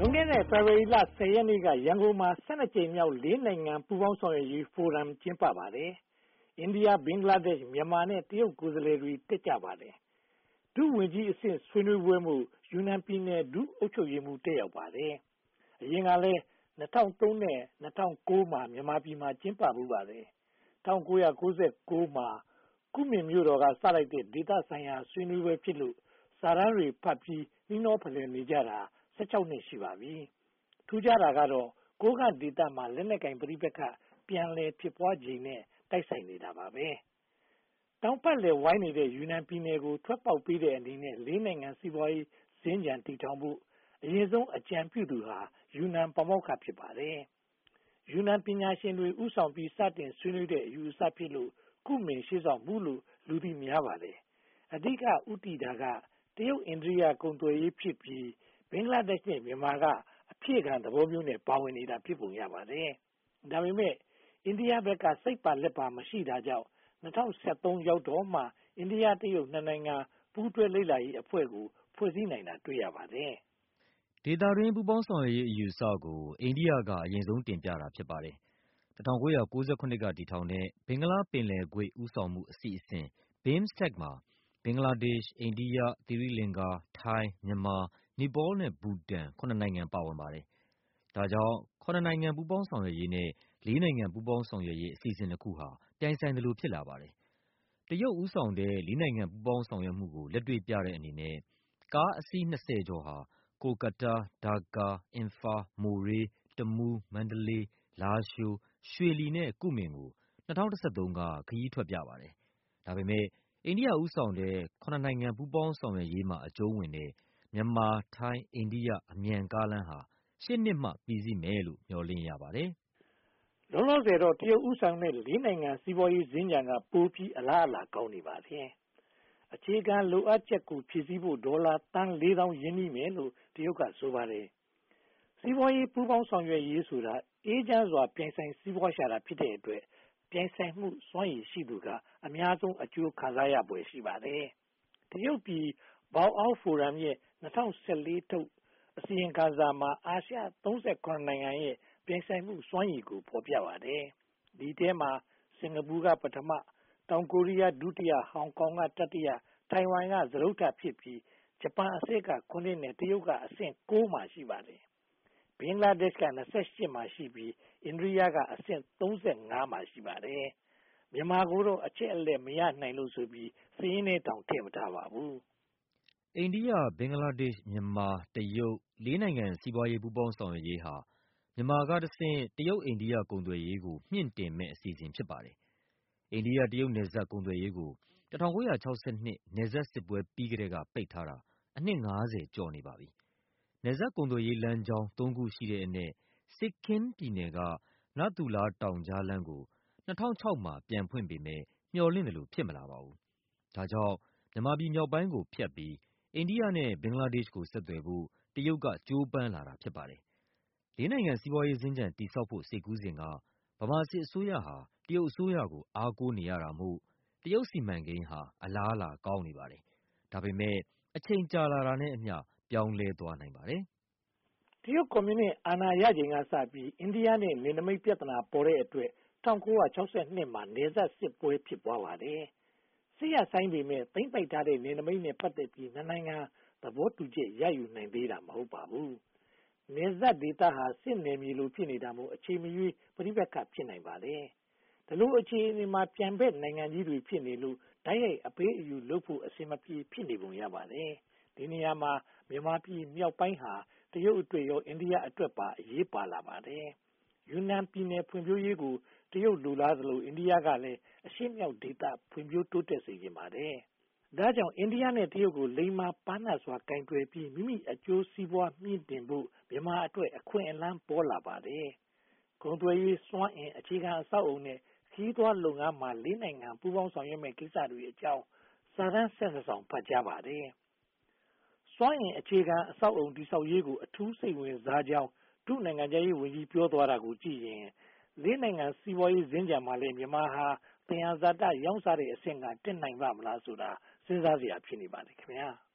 လွန်ခဲ့တဲ့ ဖေဖေါ်ဝါရီလ 10 ရက်နေ့က ရန်ကုန်မှာ 12 ကြိမ်မြောက် ၄ နိုင်ငံပူးပေါင်းဆောင်ရွက်ရေးဖိုရမ် ကျင်းပပါတယ်။ အိန္ဒိယ၊ ဘင်္ဂလားဒေ့ရှ်၊ မြန်မာနဲ့ တရုတ်ကိုယ်စားလှယ်တွေ တက်ကြပါတယ်။ ဒုဝန်ကြီးအဆင့် ဆွေးနွေးပွဲမို့ ယူနန်ပြည်နယ် ဒုအုပ်ချုပ်ရေးမှူး တက်ရောက်ပါတယ်။ အရင်ကလည်း ၂၀၀၃ နဲ့ ၂၀၀၉ မှာ မြန်မာပြည်မှာ ကျင်းပဖူးပါတယ်။ ၁၉၉၉ မှာ ကူမင်မြို့တော်က စလိုက်တဲ့ ဒေသဆိုင်ရာဆွေးနွေးပွဲဖြစ်လို့ စာတမ်းတွေဖတ်ပြီး နှီးနှောဖလှယ်နေကြတာ နှစ် ရှိပါပြီ။ ထူးခြားတာကတော့ ကိုးကန့်ဒေသမှာ လက်နက်ကိုင်ပဋိပက္ခ ပြန်လည်ဖြစ်ပွားချိန်နဲ့ တိုက်ဆိုင်နေတာပါပဲ။ တောင်ဘက်လက်ဝိုင်းနေတဲ့ ယူနန်ပြည်နယ်ကို ထွက်ပေါက်ပေးတဲ့အနေနဲ့ ၄ နိုင်ငံ စီးပွားရေးစင်္ကြန် တည်ထောင်ဖို့ အရင်ဆုံးအကြံပြုသူဟာ ယူနန်ပါမောက္ခ ဖြစ်ပါတယ်။ ယူနန်ပညာရှင်တွေ ဦးဆောင်ပြီး စတင်ဆွေးနွေးတဲ့ အယူအဆဖြစ်လို့ ကူမင် ရှေ့ဆောင်မှုလို့ လူသိများပါတယ်။ အဓိက ဦးတည်တာက တရုတ်-အိန္ဒိယ ကုန်သွယ်ရေးဖြစ်ပြီး ဘင်္ဂလားဒေ့ရှ်နဲ့ မြန်မာက အဖြည့်ခံသဘောမျိုးနဲ့ ပါဝင်နေတာ ဖြစ်ပုံရပါတယ်။ ဒါပေမဲ့ အိန္ဒိယဘက်က စိတ်ပါလက်ပါ မရှိတာကြောင့် ၂၀၁၃ ရောက်တော့မှ အိန္ဒိယ-တရုတ် နှစ်နိုင်ငံ ပူးတွဲလေ့လာရေးအဖွဲ့ကို ဖွဲ့စည်းနိုင်တာ တွေ့ရပါတယ်။ ဒေသတွင်း ပူးပေါင်းဆောင်ရွက်ရေးအယူအဆကို အိန္ဒိယက အရင်ဆုံးတင်ပြတာ ဖြစ်ပါတယ်။ ၁၉၉၇ က တည်ထောင်တဲ့ ဘင်္ဂလားပင်လယ်ကွေ့ ဦးဆောင်မှုအစီအစဉ် BIMSTEC မှာ ဘင်္ဂလားဒေ့ရှ်၊ အိန္ဒိယ၊ သီရိလင်္ကာ၊ ထိုင်း၊ မြန်မာ၊ နီပေါနဲ့ ဘူတန် နိုင်ငံ ပါဝင်ပါတယ်။ ဒါကြောင့် နိုင်ငံ ပူးပေါင်းဆောင်ရွက်ရေးနဲ့ ၄ နိုင်ငံ ပူးပေါင်းဆောင်ရွက်ရေး အစီအစဉ်နှစ်ခုဟာ ပြိုင်ဆိုင်သလို ဖြစ်လာပါတယ်။ တရုတ်ဦးဆောင်တဲ့ ၄ နိုင်ငံ ပူးပေါင်းဆောင်ရွက်မှုကို လက်တွေ့ပြတဲ့အနေနဲ့ ကားအစီး ကျော်ဟာ ကိုလ်ကတ္တား၊ ဒါကာ၊ အင်ဖာ၊ မိုရေး၊ တမူး၊ မန္တလေး၊ လားရှိုး၊ ရွှေလီနဲ့ ကူမင်ကို ၂၀၁၃ က ခရီးထွက်ပြပါတယ်။ ဒါပေမဲ့ အိန္ဒိယဦးဆောင်တဲ့ နိုင်ငံ ပူးပေါင်းဆောင်ရွက်ရေးမှာ အကျုံးဝင်တဲ့ မြန်မာ၊ ထိုင်း၊ အိန္ဒိယ အမြန်ကားလမ်းဟာ ရှေ့နှစ်မှ ပြီးစီးမယ်လို့ မျှော်လင့်ရပါတယ်။ လောလောဆယ်တော့ တရုတ်ဦးဆောင်တဲ့ ၄ နိုင်ငံ စီးပွားရေးစင်္ကြန်က ပိုပြီးအလားအလာ ကောင်းနေပါတယ်။ အခြေခံလိုအပ်ချက်ကို ဖြည့်ဆည်းဖို့ ဒေါ်လာသန်း ရင်းနှီးမယ်လို့ တရုတ်က ဆိုပါတယ်။ စီးပွားရေးပူးပေါင်းဆောင်ရွက်ရေးဆိုတာ အေးချမ်းစွာ ပြိုင်ဆိုင်စီးပွားရှာတာ ဖြစ်တဲ့အတွက် ပြိုင်ဆိုင်မှုစွမ်းရည်ရှိသူက အများဆုံး အကျိုးခံစားရဖွယ် ရှိပါတယ်။ တရုတ်ပြည်ဘောင်အောက်ဖိုရမ်ရဲ့ ၂၀၁၄ ထုတ် အစီရင်ခံစာမှာ အာရှ နိုင်ငံရဲ့ ပြိုင်ဆိုင်မှုစွမ်းရည်ကို ဖော်ပြပါတယ်။ ဒီအထဲမှာ စင်္ကာပူက ပထမ၊ တောင်ကိုရီးယား ဒုတိယ၊ ဟောင်ကောင်က တတိယ၊ ထိုင်ဝမ်က စတုတ္ထဖြစ်ပြီး ဂျပန်အဆင့်က နဲ့ တရုတ်က အဆင့် မှာ ရှိပါတယ်။ ဘင်္ဂလားဒေ့ရှ်က မှာရှိပြီး အိန္ဒိယက အဆင့် မှာ ရှိပါတယ်။ မြန်မာကိုတော့ အချက်အလက် မရနိုင်လို့ဆိုပြီး စာရင်းထဲတောင် ထည့်မထားပါဘူး။ အိန္ဒိယ၊ ဘင်္ဂလားဒေ့ရှ်၊ မြန်မာ၊ တရုတ် ၄ နိုင်ငံ စီးပွားရေး ပူးပေါင်းဆောင်ရွက်ရေးဟာ မြန်မာကတဆင့် တရုတ်-အိန္ဒိယ ကုန်သွယ်ရေးကို မြှင့်တင်မယ့် အစီအစဉ် ဖြစ်ပါတယ်။ အိန္ဒိယ-တရုတ် နယ်စပ်ကုန်သွယ်ရေးကို ၁၉၆၂ နယ်စပ်စစ်ပွဲပြီးကတည်းက ပိတ်ထားတာ အနှစ် ကျော်နေပါပြီ။ နယ်စပ်ကုန်သွယ်ရေးလမ်းကြောင်း ခုရှိတဲ့အနက် စစ်ခင်းပြည်နယ်က နသူလာတောင်ကြားလမ်းကို ၂၀၀၆ မှာ ပြန်ဖွင့်ပေမယ့် မျှော်လင့်သလို ဖြစ်မလာပါဘူး။ ဒါကြောင့် မြန်မာပြည်မြောက်ပိုင်းကိုဖြတ်ပြီး အိန္ဒိယနဲ့ ဘင်္ဂလားဒေ့ရှ်ကို ဆက်သွယ်ဖို့ တရုတ်က ကြိုးပမ်းလာတာ ဖြစ်ပါတယ်။ ၄ နိုင်ငံ စီးပွားရေးစင်္ကြန် တည်ဆောက်ဖို့ စိတ်ကူးစဉ်က ဗမာစစ်အစိုးရဟာ တရုတ်အစိုးရကို အားကိုးနေရတာမို့ တရုတ်စီမံကိန်းဟာ အလားအလာ ကောင်းနေပါတယ်။ ဒါပေမဲ့ အချိန်ကြာလာတာနဲ့အမျှ ပြောင်းလဲသွားနိုင်ပါတယ်။ တရုတ်ကွန်မြူနစ်အာဏာရချိန်ကစပြီး အိန္ဒိယနဲ့ နယ်နိမိတ်ပြဿနာပေါ်တဲ့အတွက် ၁၉၆၂ မှာ နယ်စပ်စစ်ပွဲ ဖြစ်ပွားပါတယ်။ စစ်ရပ်ဆိုင်းပေမယ့် သိမ်းပိုက်ထားတဲ့ နယ်နိမိတ်နဲ့ ပတ်သက်ပြီး နှစ်နိုင်ငံ သဘောတူချက် ရယူနိုင်သေးတာ မဟုတ်ပါဘူး။ နယ်စပ်ဒေသဟာ စစ်နယ်မြေလို ဖြစ်နေတာမို့ အချိန်မရွေး ပဋိပက္ခ ဖြစ်နိုင်ပါတယ်။ ဒီလိုအခြေအနေမှာ ပြိုင်ဘက်နိုင်ငံကြီးတွေ ဖြစ်နေလို့ တိုက်ရိုက်အပေးအယူလုပ်ဖို့ အဆင်မပြေ ဖြစ်နေပုံရပါတယ်။ ဒီနေရာမှာ မြန်မာပြည်မြောက်ပိုင်းဟာ တရုတ်အတွက်ရော အိန္ဒိယအတွက်ပါ အရေးပါလာပါတယ်။ ယူနန်ပြည်နယ် ဖွံ့ဖြိုးရေးကို တရုတ်လိုလားသလို အိန္ဒိယကလည်း အရှေ့မြောက်ဒေသ ဖွံ့ဖြိုးတိုးတက်စေချင်ပါတယ်။ ဒါကြောင့် အိန္ဒိယနဲ့ တရုတ်ကို လိမ္မာပါးနပ်စွာ ကိုင်တွယ်ပြီး မိမိအကျိုးစီးပွားမြှင့်တင်ဖို့ မြန်မာအတွက် အခွင့်အလမ်း ပေါ်လာပါတယ်။ ကုန်သွယ်ရေး၊ စွမ်းအင်၊ အခြေခံအဆောက်အအုံနဲ့ ခရီးသွားလုပ်ငန်းမှာ ၄ နိုင်ငံ ပူးပေါင်းဆောင်ရွက်မယ့် ကိစ္စတွေအကြောင်း စာတမ်း စောင် ဖတ်ကြားပါတယ်။ စွမ်းအင်အခြေခံအဆောက်အအုံ တည်ဆောက်ရေးကို အထူးစိတ်ဝင်စားကြောင်း ဒုနိုင်ငံခြားရေးဝန်ကြီး ပြောသွားတာကိုကြည့်ရင် ၄ နိုင်ငံ စီးပွားရေးစင်္ကြန်မှာလည်း မြန်မာဟာ သယံဇာတ ရောင်းစားတဲ့အဆင့်က တက်နိုင်ပါ့မလားဆိုတာ စဉ်းစားစရာ ဖြစ်နေပါတယ်ခင်များ။